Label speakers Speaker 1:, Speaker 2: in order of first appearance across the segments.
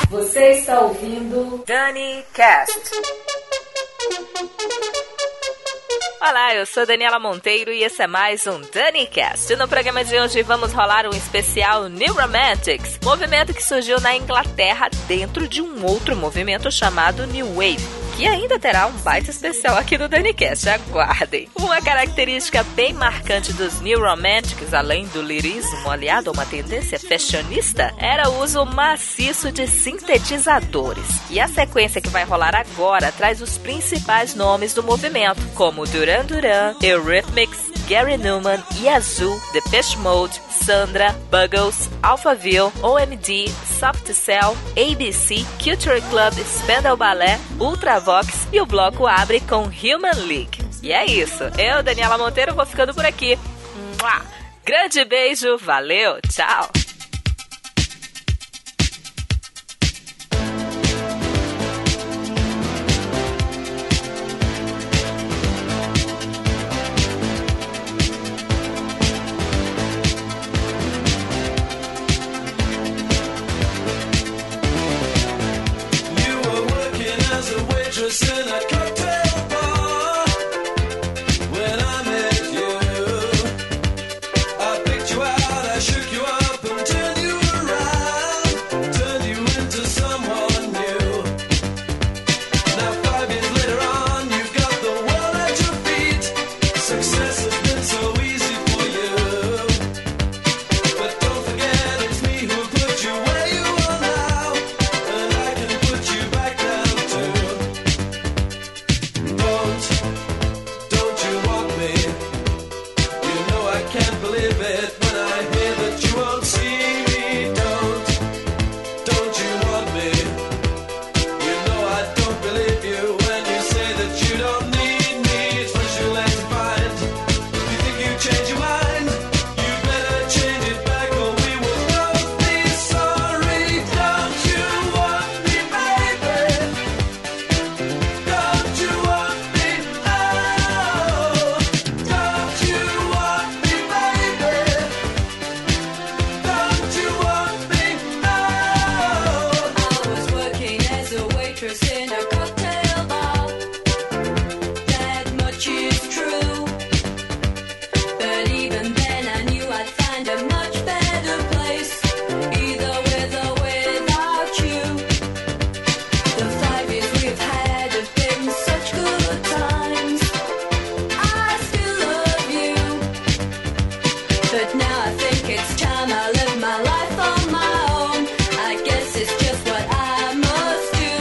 Speaker 1: Você está ouvindo
Speaker 2: Dani Cast. Olá, eu sou Daniela Monteiro e esse é mais um Dani Cast. No programa de hoje vamos rolar um especial New Romantics, movimento que surgiu na Inglaterra dentro de um outro movimento chamado New Wave, que ainda terá um baita especial aqui no DaniCast, aguardem. Uma característica bem marcante dos New Romantics, além do lirismo aliado a uma tendência fashionista, era o uso maciço de sintetizadores. E a sequência que vai rolar agora traz os principais nomes do movimento, como Duran Duran, Eurythmics, Gary Numan, Yazoo, Depeche Mode, Sandra, Buggles, Alphaville, OMD, Soft Cell, ABC, Culture Club, Spandau Ballet, Ultravox e o bloco abre com Human League. E é isso, eu, Daniela Monteiro, vou ficando por aqui. Grande beijo, valeu, tchau!
Speaker 3: In a cocktail bar, when I met you, I picked you out, I shook you up and turned you around, turned you into someone new. Now 5 years later on, you've got the world at your feet. Success has been so easy for you, but don't forget it's me who put you where you are now, and I can put you back down too. Don't you want me? You know I can't believe it when I hear that you won't see me. Don't you want me? You know I don't believe you when you say that you don't need me. It's what you like to find. You think you change your mind? You better change it back or we will both be sorry. Don't you want me, baby? Don't you want me? Don't you want me, baby? Don't you want me? I was working as a waitress in a cocktail bar. That much is true. But even then I knew I'd find a much better place, either with or without you. The 5 years we've had have been such good times. I still love you, but now I think it's time I live my life on my own. I guess it's just what I must do.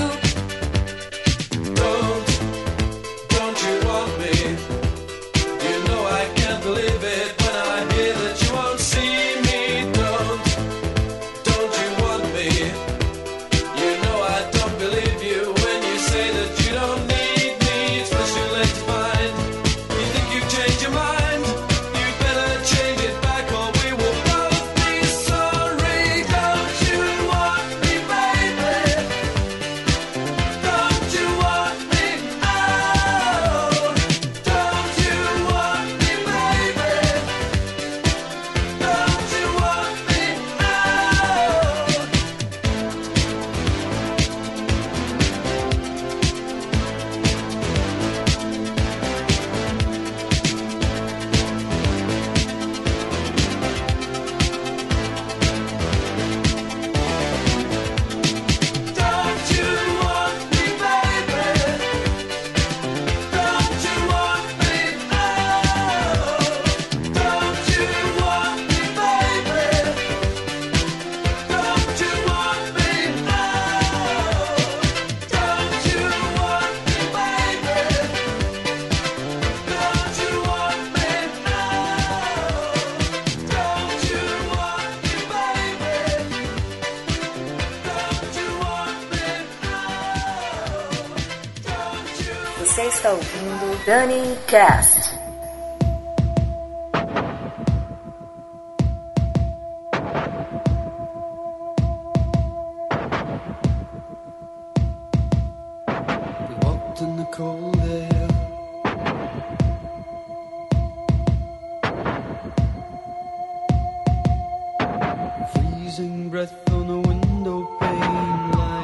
Speaker 3: Don't you want me? You know I can't believe it when I hear that you won't see me. Don't you want me? You know I don't believe you when you say that you don't need me. It's what you like to find. You think you've changed your mind? You better change it back or we will both be sorry. Don't you want me, baby? Don't you want me? Don't you want me, baby? Don't you want me? Don't you want me, baby? Don't you want me? Don't you want me, baby? Don't you want me? Don't you want me, baby? Don't you want me? Don't you want me, baby?
Speaker 1: Você está ouvindo DaniCast.
Speaker 3: We walked in the cold air. Freezing breath on the window pane,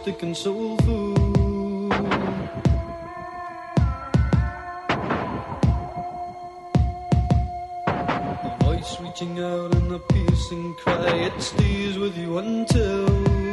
Speaker 4: mystic and soulful. A voice reaching out in a piercing cry, it stays with you until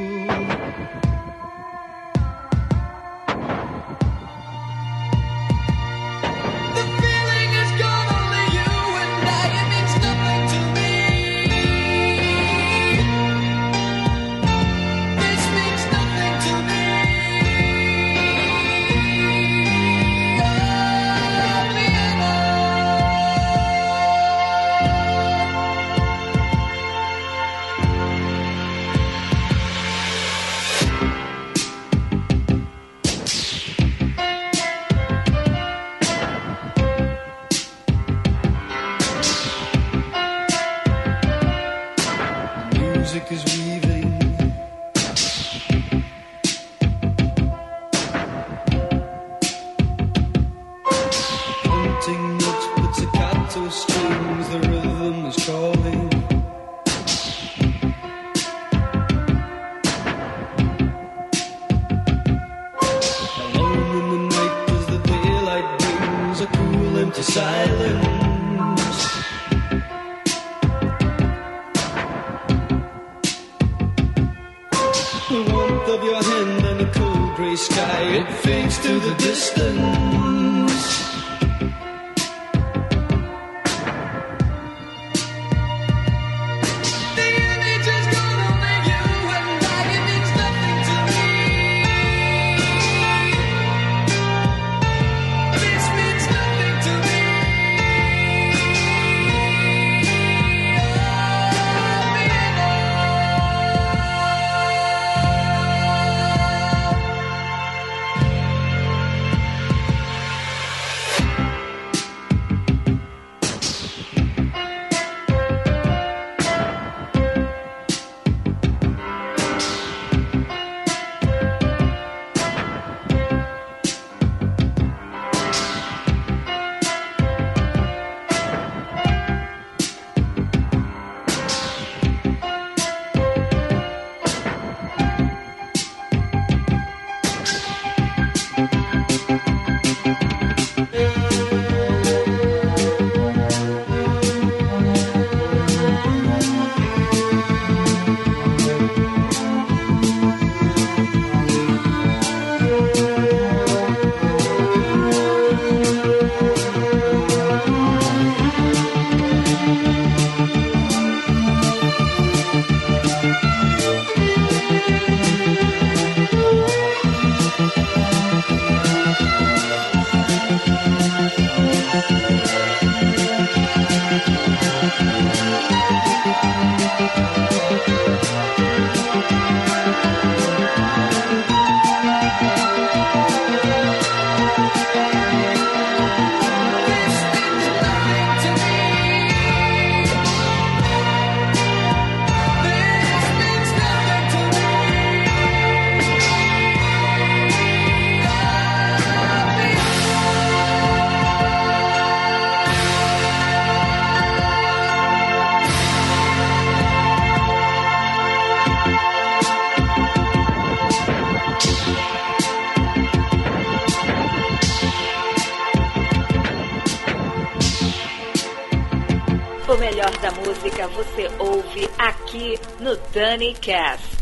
Speaker 2: O melhor da música você ouve aqui no Dani Cast.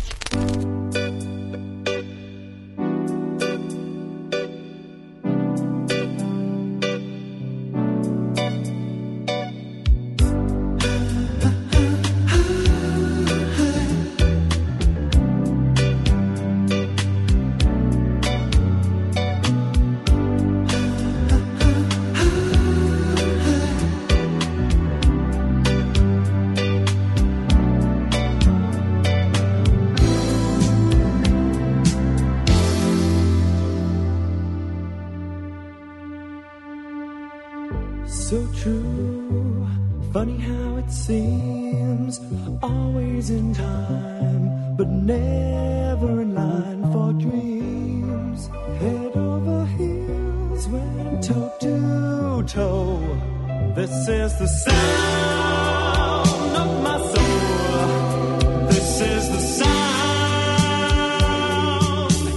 Speaker 4: So true, funny how it seems, always in time, but never in line for dreams. Head over heels, went toe to toe. This is the sound of my soul. This is the sound.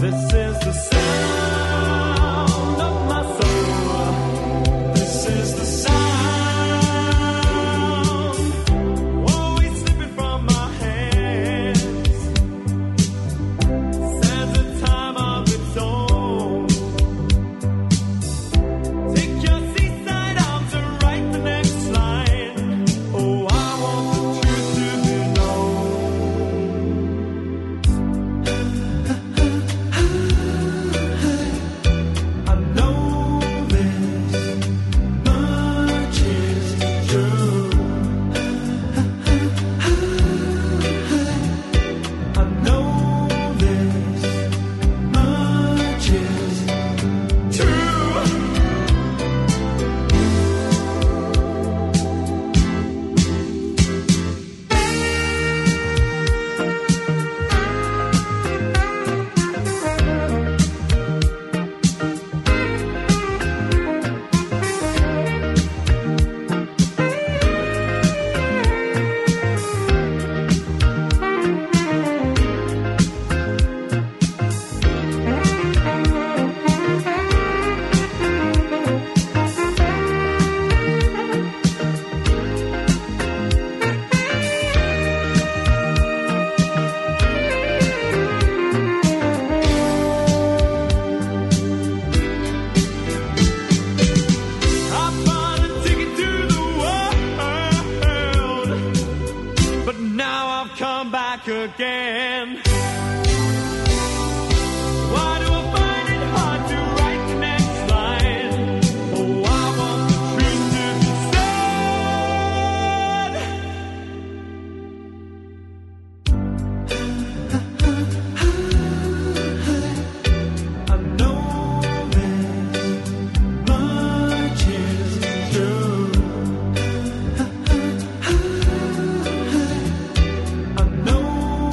Speaker 5: Again. Why do I find it hard to write the next line? Oh, I want the truth to be said. I know this much is true. I know.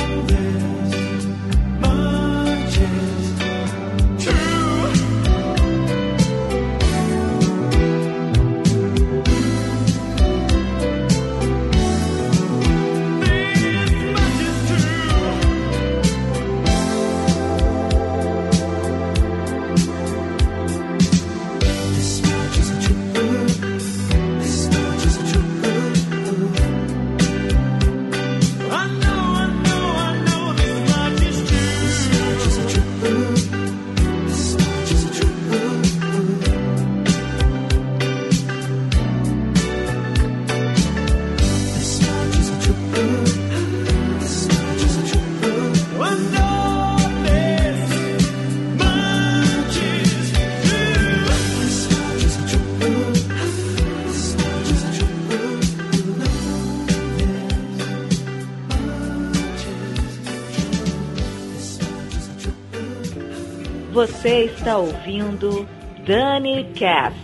Speaker 1: Você está ouvindo Dani Cast.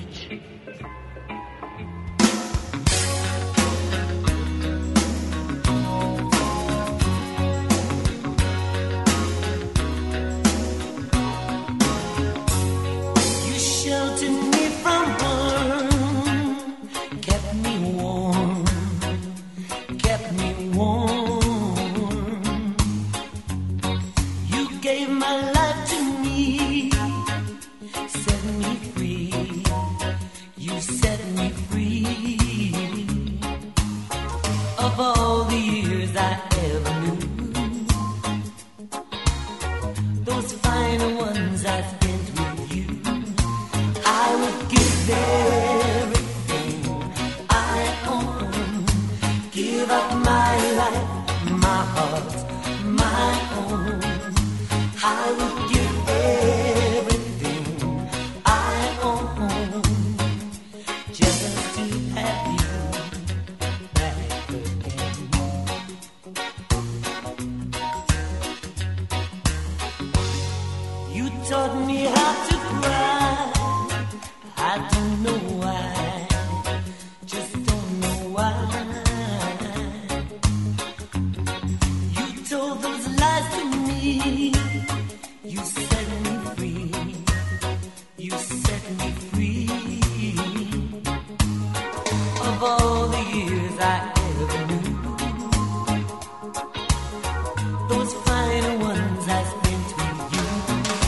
Speaker 6: Those final ones I spent with you.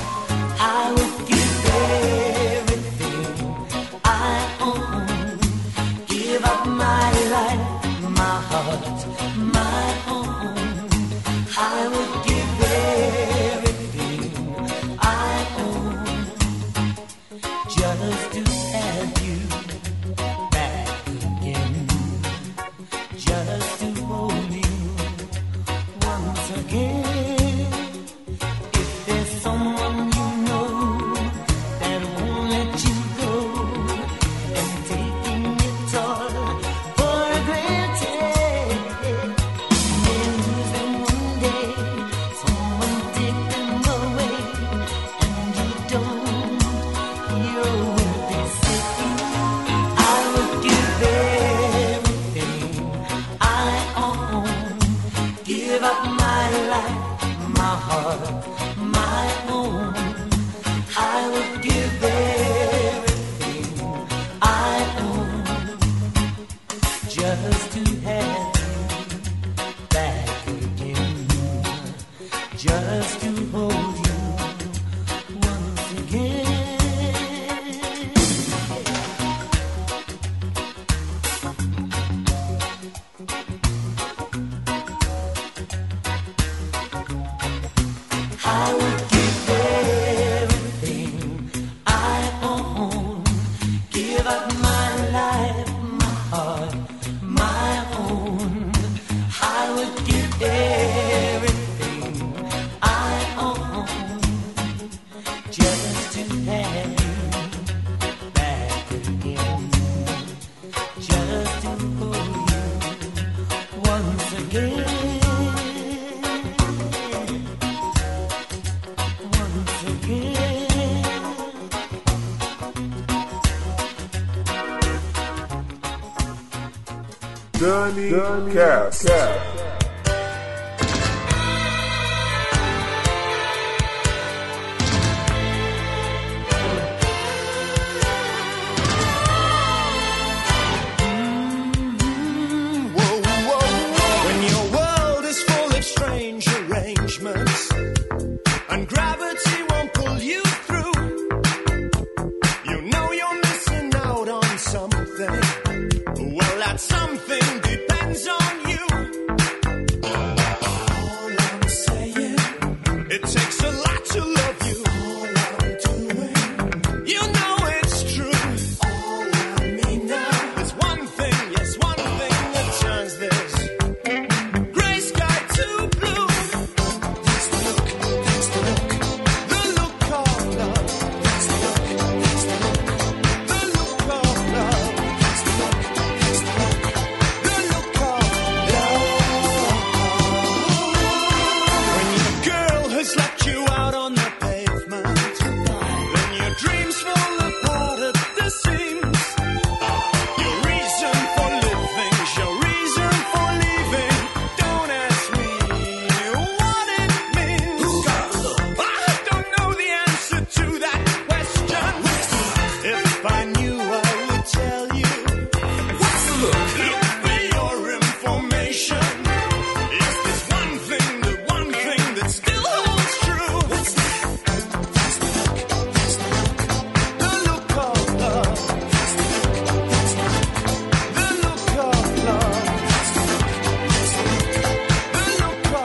Speaker 6: Dani Cast.
Speaker 7: When your world is full of strange arrangements and gravity won't pull you through, you know you're missing out on something. Well, that something depends on you. All I'm saying, it takes a lot to love you. All I'm doing, you know it's true. All I mean now is one thing, yes, one thing that turns this gray sky to blue. That's the look, that's the look, the look of love. That's the look, that's the look, the look of love. That's the look, that's the look, the look of love. When your girl has left you out on the pavement, then your dreams fall apart at the seams. Your reason for living, your reason for leaving. Don't ask me what it means. I don't know the answer to that question. If I knew, I would tell you. Look for your information. Is this one thing, the one thing that still holds true? What's that? That's the look, that's the look, the look of love. That's the look, that's the look, the look of love. That's the look, that's the look, the look of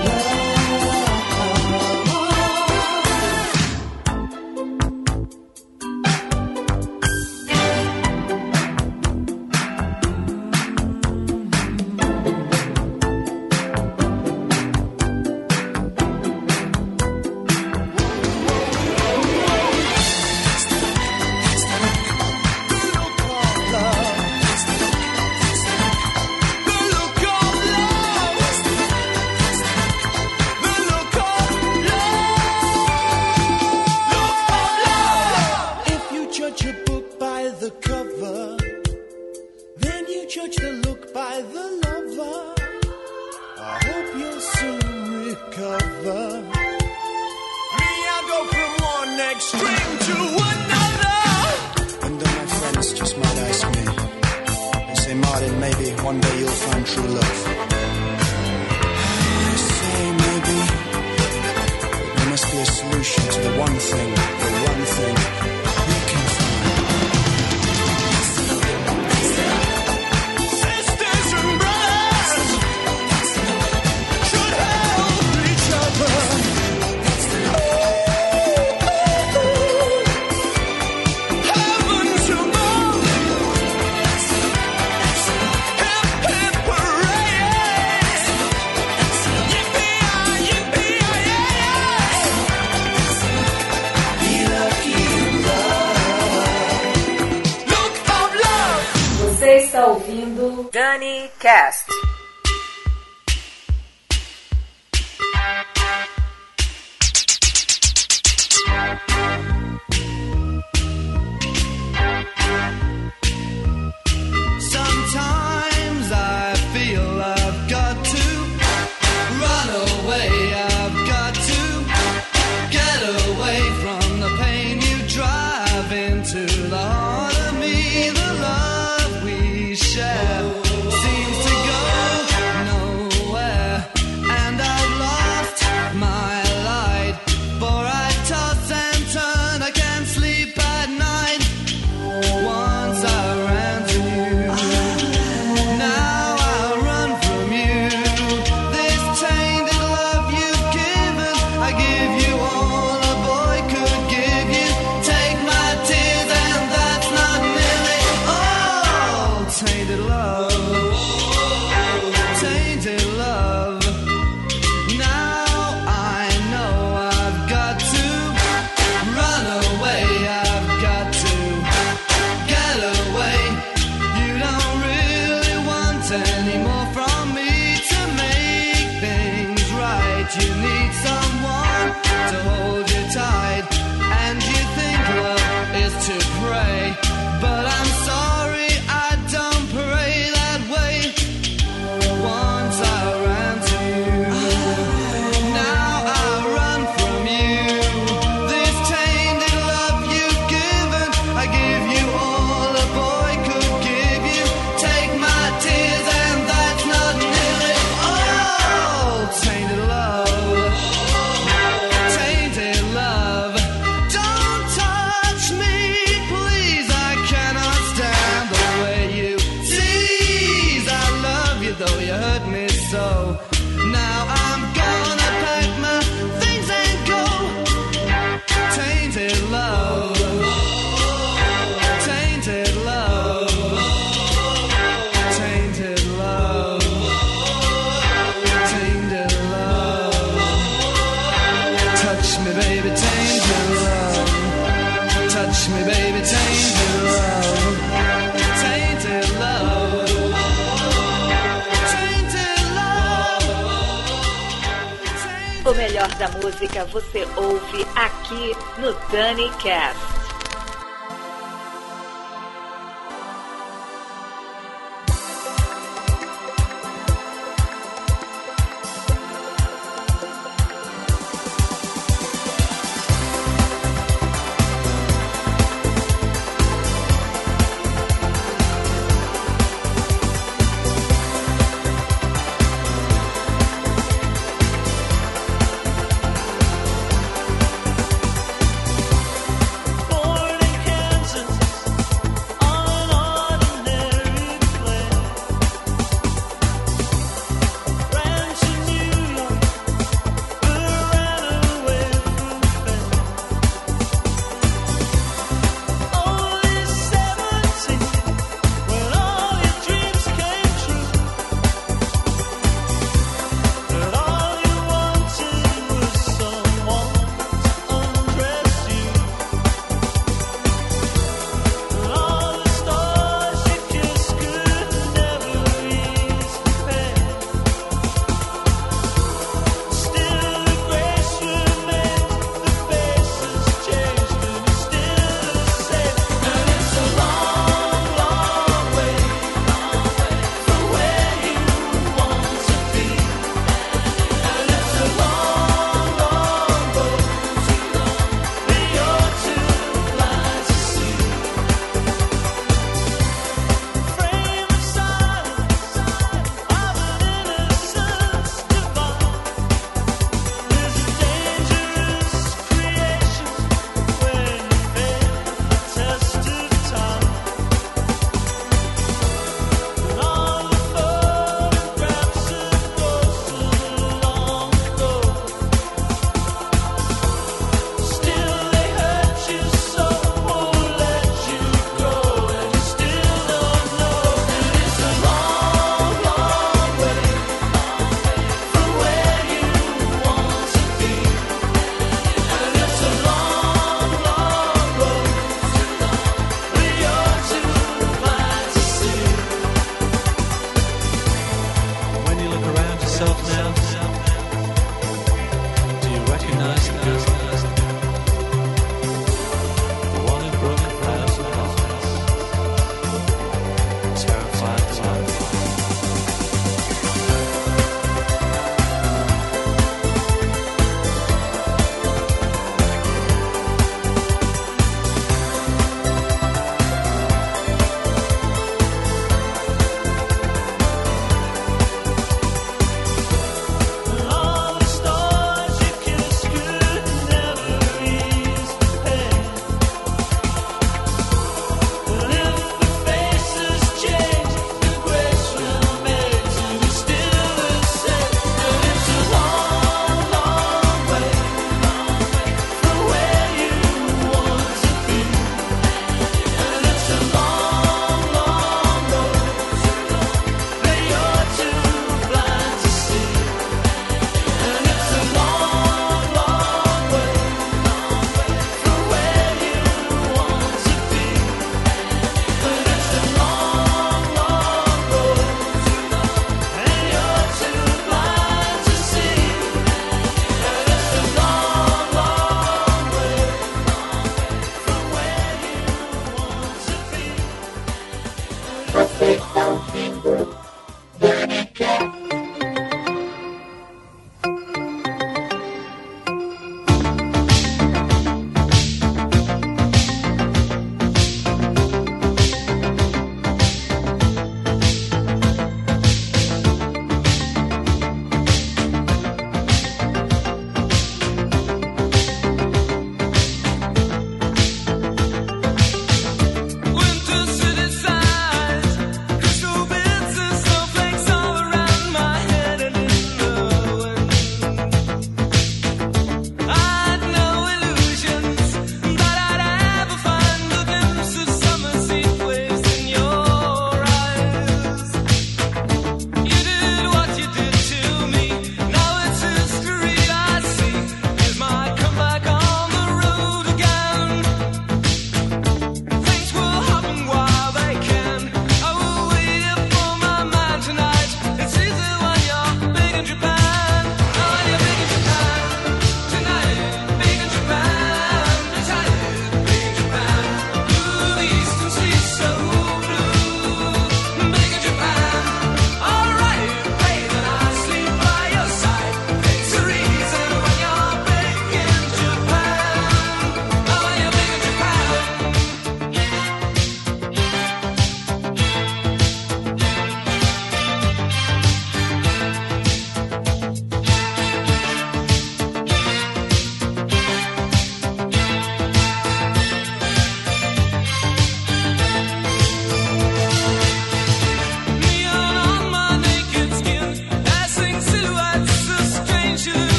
Speaker 7: If you judge a book by the cover, then you judge the look by the lover. I hope you'll soon recover. Me, I go from one extreme to another. And then my friends just might ask me, they say, Martin, maybe one day you'll find true love. I say maybe, but there must be a solution to the one thing we can find. Sisters and brothers should help each other. Heavens above, hip hip hooray! Yippee-yi, yippee-yi-yay! Be lucky in love. Look of love.
Speaker 1: Você está ouvindo
Speaker 2: Dani Cast.
Speaker 7: Sometimes I feel I've got to run away. I've got to get away from the pain you drive into the heart of me. The love we share seems to go
Speaker 4: baby, tainted love. Touch me, baby, tainted love. Tainted love. Tainted love.
Speaker 2: O melhor da música você ouve aqui no Dani Cast.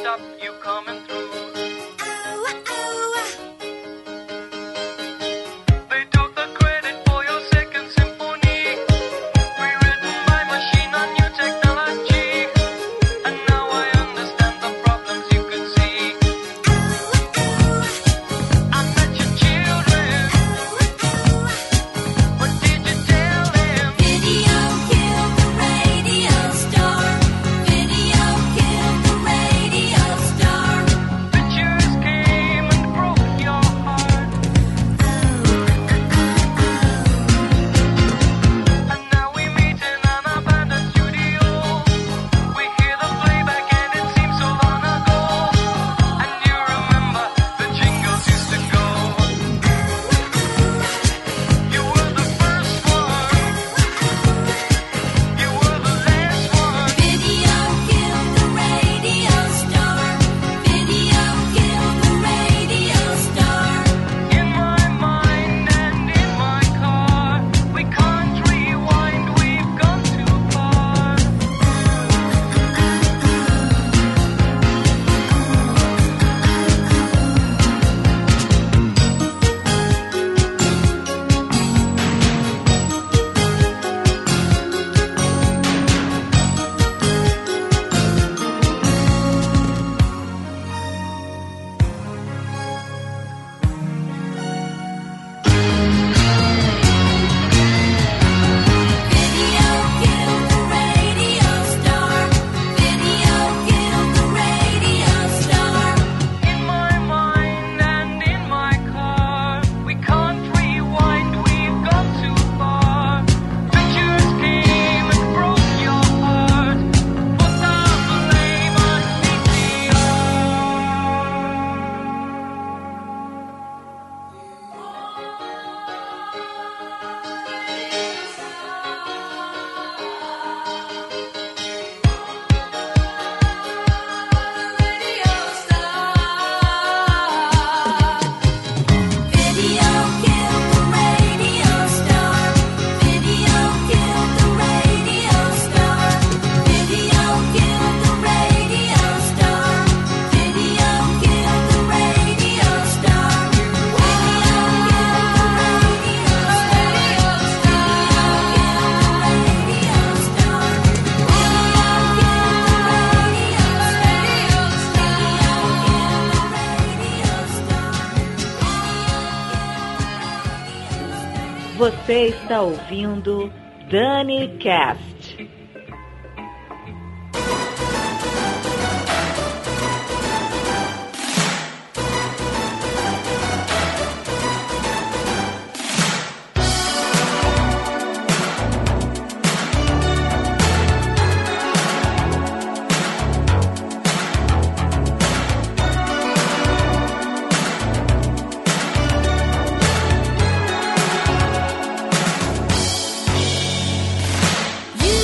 Speaker 5: stop you coming through. They took the credit for your second symphony, rewritten by machine on new technology. And now I understand the problems you could see. I met your children. What did you tell them?
Speaker 3: Video killed the radio star. Video killed the radio star.
Speaker 5: Pictures came and broke your heart. And now we meet in an abandoned studio. We hear the playback and it seems so long ago. And you remember the jingles used to go. You were the first one. You were the last one.
Speaker 3: Video killed the radio star. Video killed the radio star.
Speaker 5: In my mind and in my car, we can't rewind, we've gone too far.
Speaker 3: Video killed the radio star. Video killed the radio star.
Speaker 5: In my mind and in my car, we can't rewind, we've gone too far. Pictures came and broke your heart. Put the blame on CCR.
Speaker 3: Video killed the radio star. Video killed the radio star. Video killed the radio star. Video killed the radio star. Video
Speaker 2: Você está ouvindo Dani Cast.
Speaker 3: You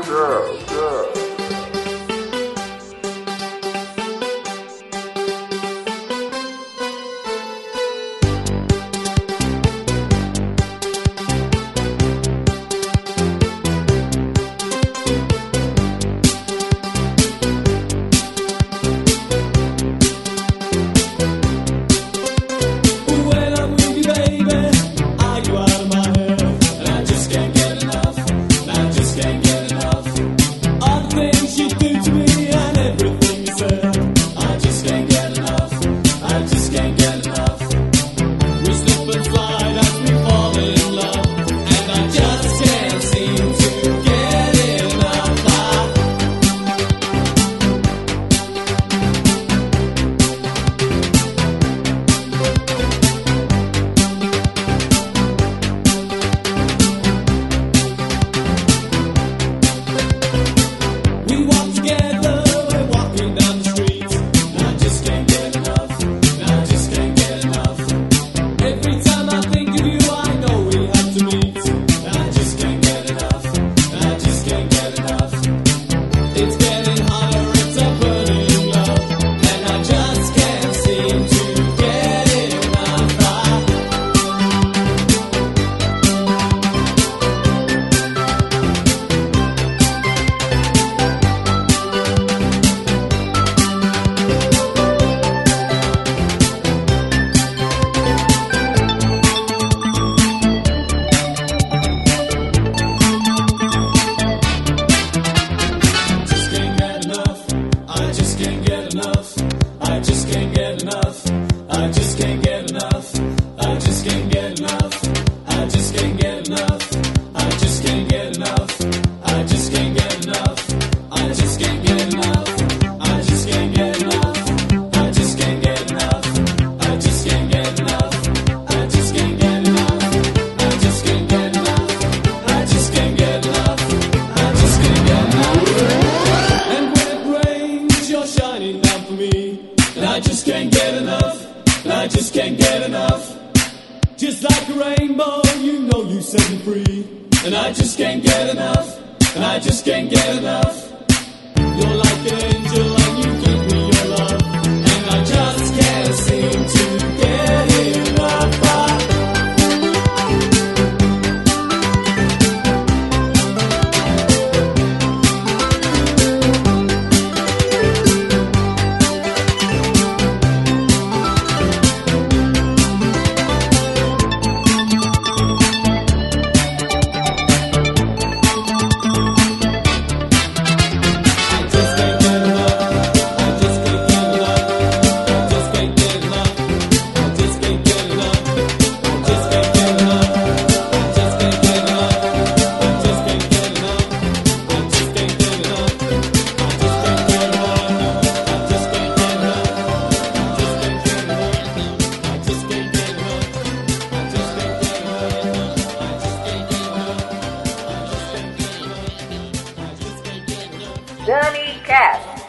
Speaker 2: Dani Cast.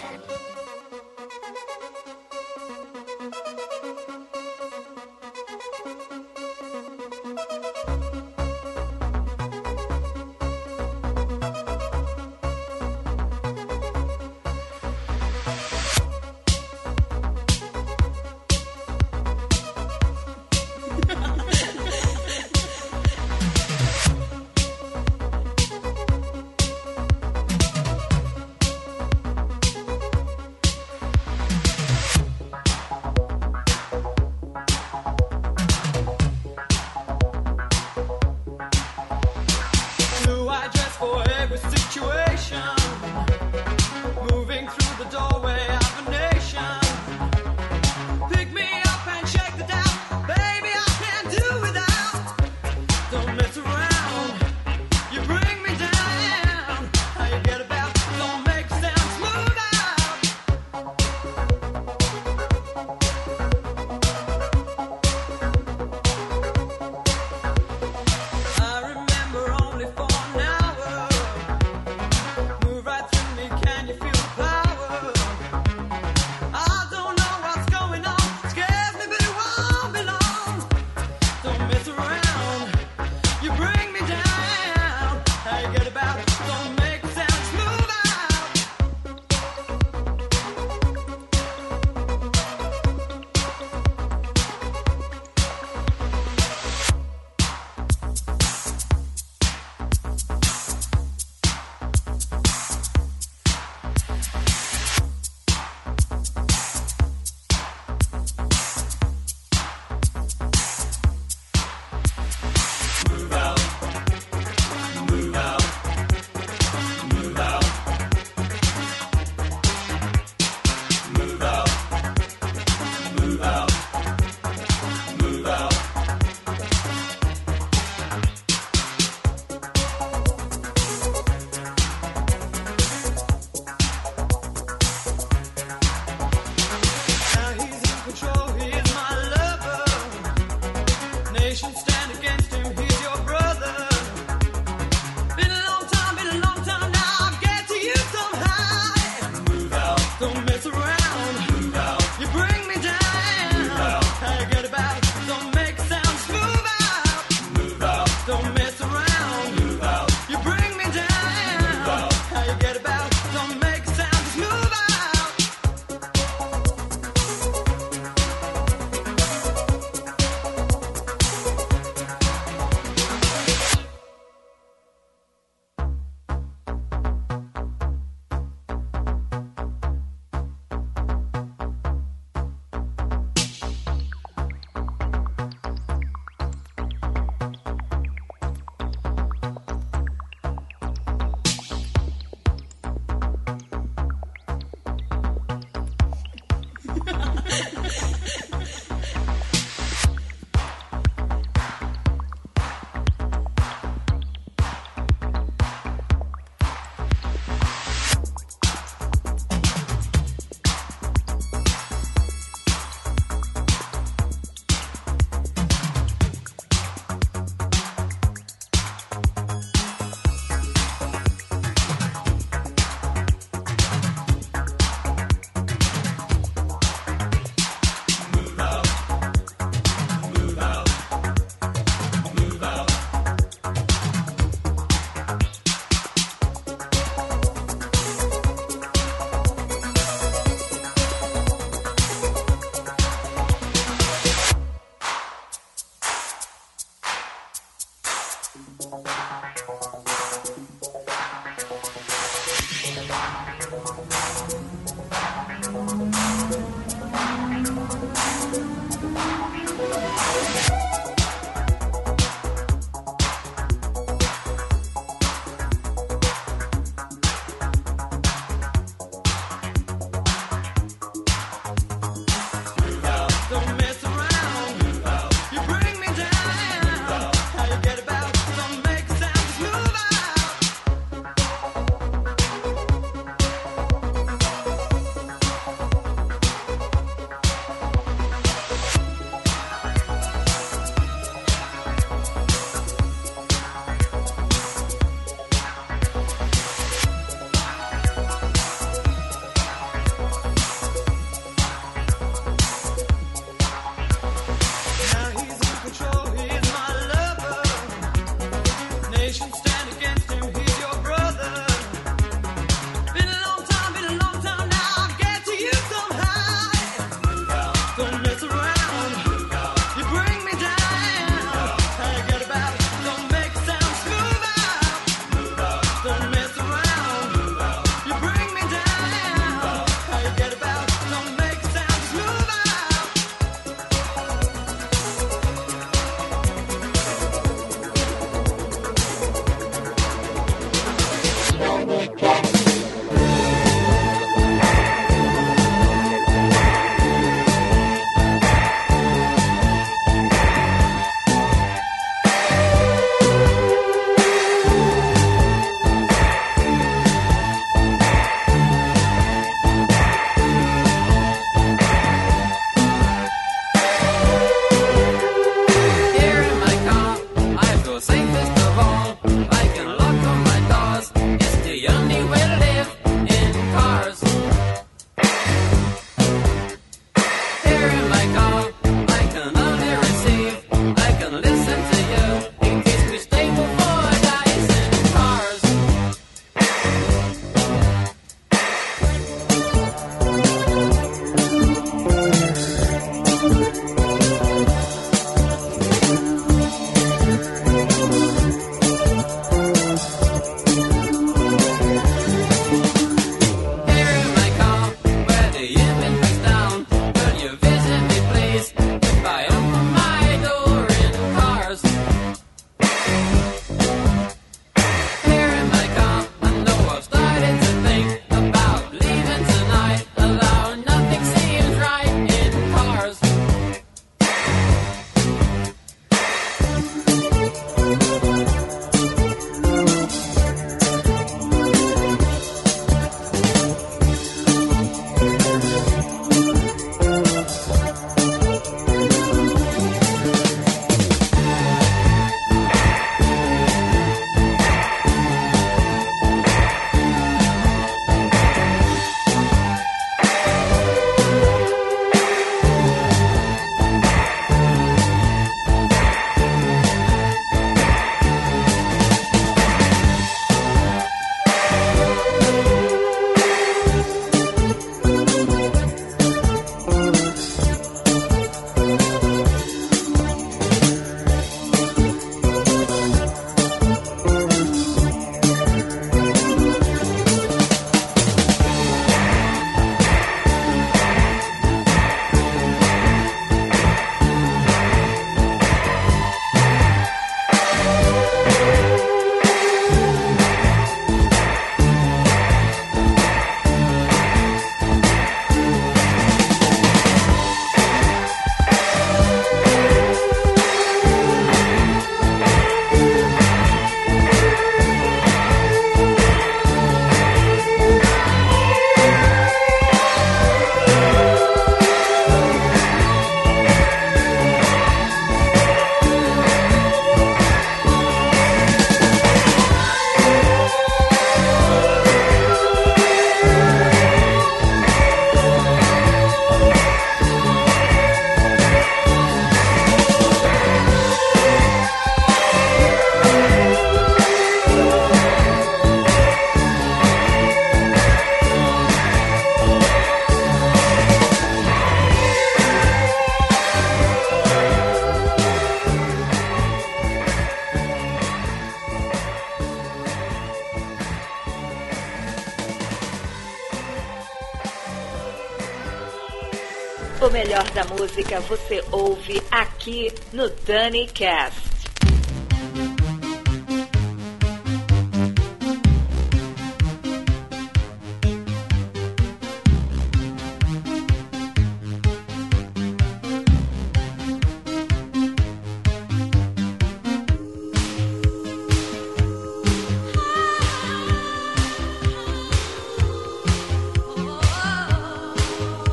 Speaker 2: O melhor da música você ouve aqui no DaniCast.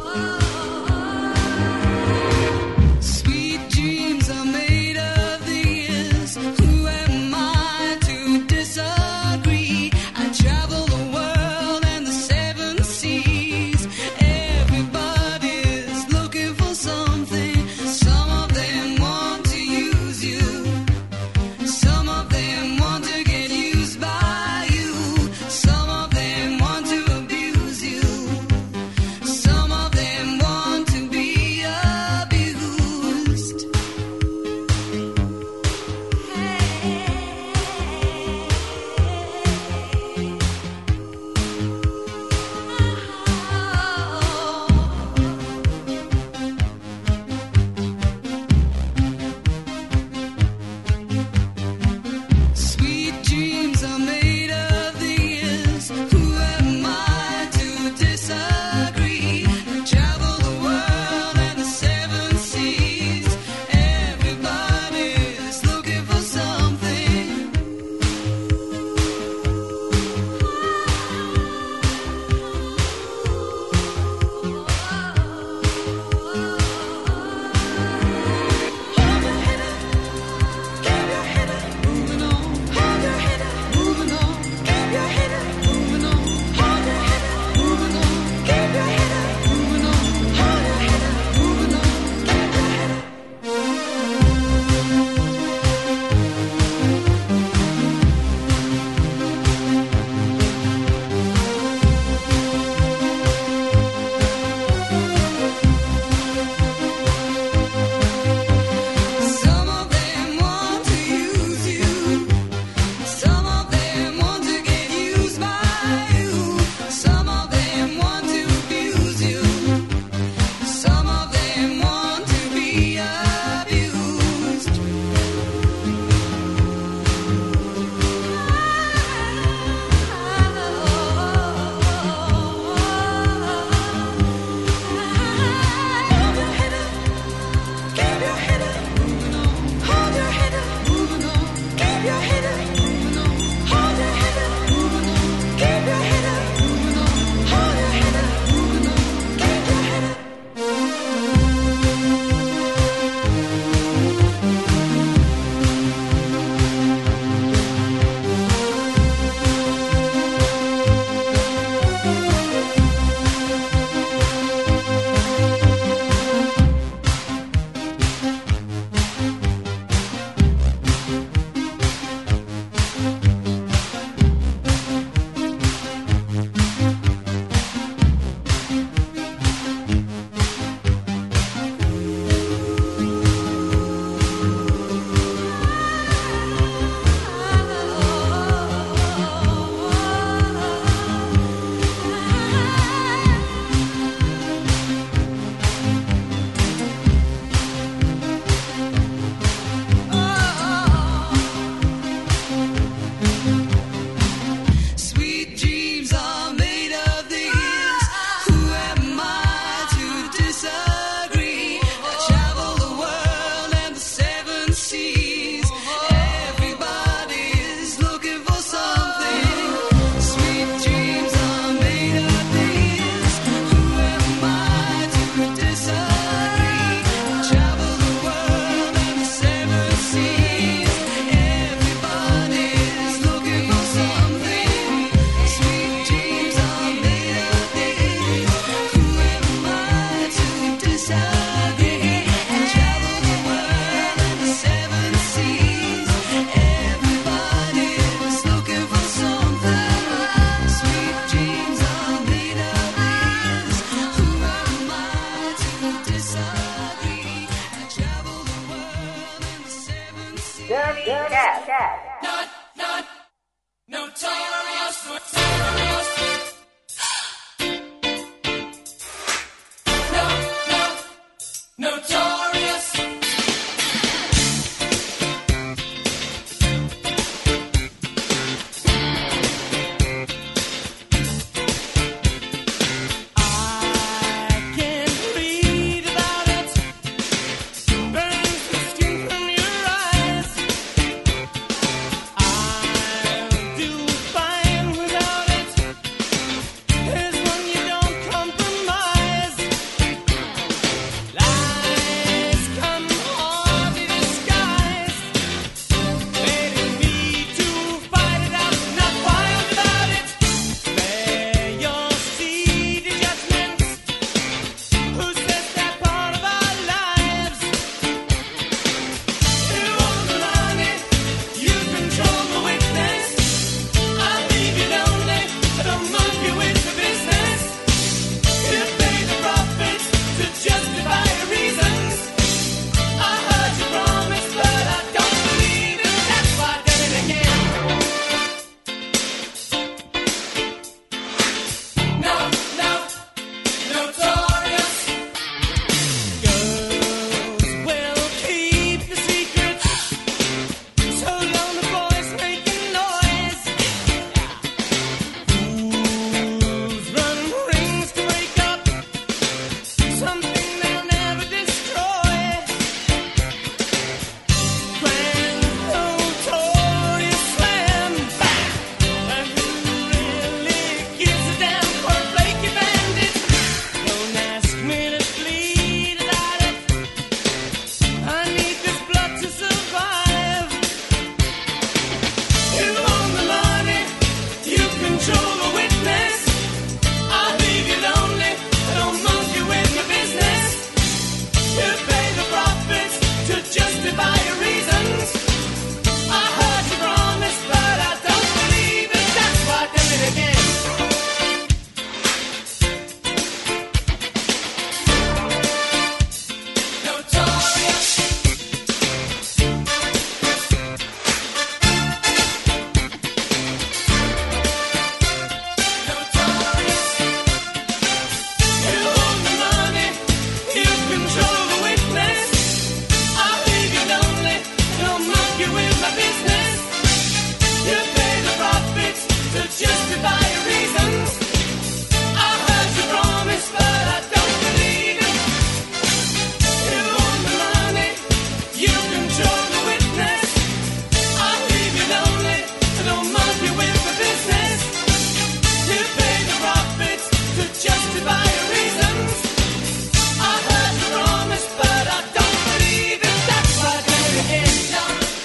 Speaker 3: Sweet dreams are made of these.
Speaker 7: control the witness. I'll leave you lonely. I don't monkey with my business. You pay the profits to justify your reasons. I heard you promise, but I don't believe it. That's why I did it again. Notorious. Notorious. You own the money. You control the witness. I'll leave you lonely. Don't monkey with my business. You pay the profits to justify your reasons. I heard you promise, but I don't believe it. You own the money. You control the witness. I'll leave you lonely. So don't monkey with my business. You pay the profits to justify your reasons. I heard you promise, but I don't believe it. That's why I did it again. No,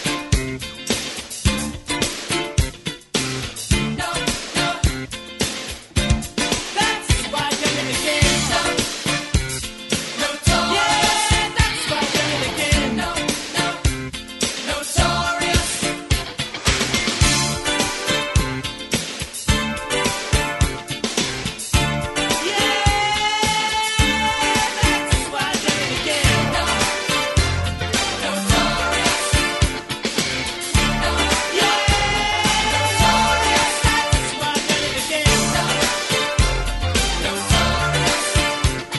Speaker 7: no, no. That's why I did it again. No, notorious. Yeah, that's why I did it again. No, no, notorious.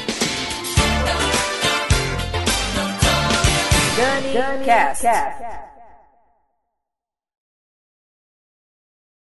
Speaker 2: Dani Cast.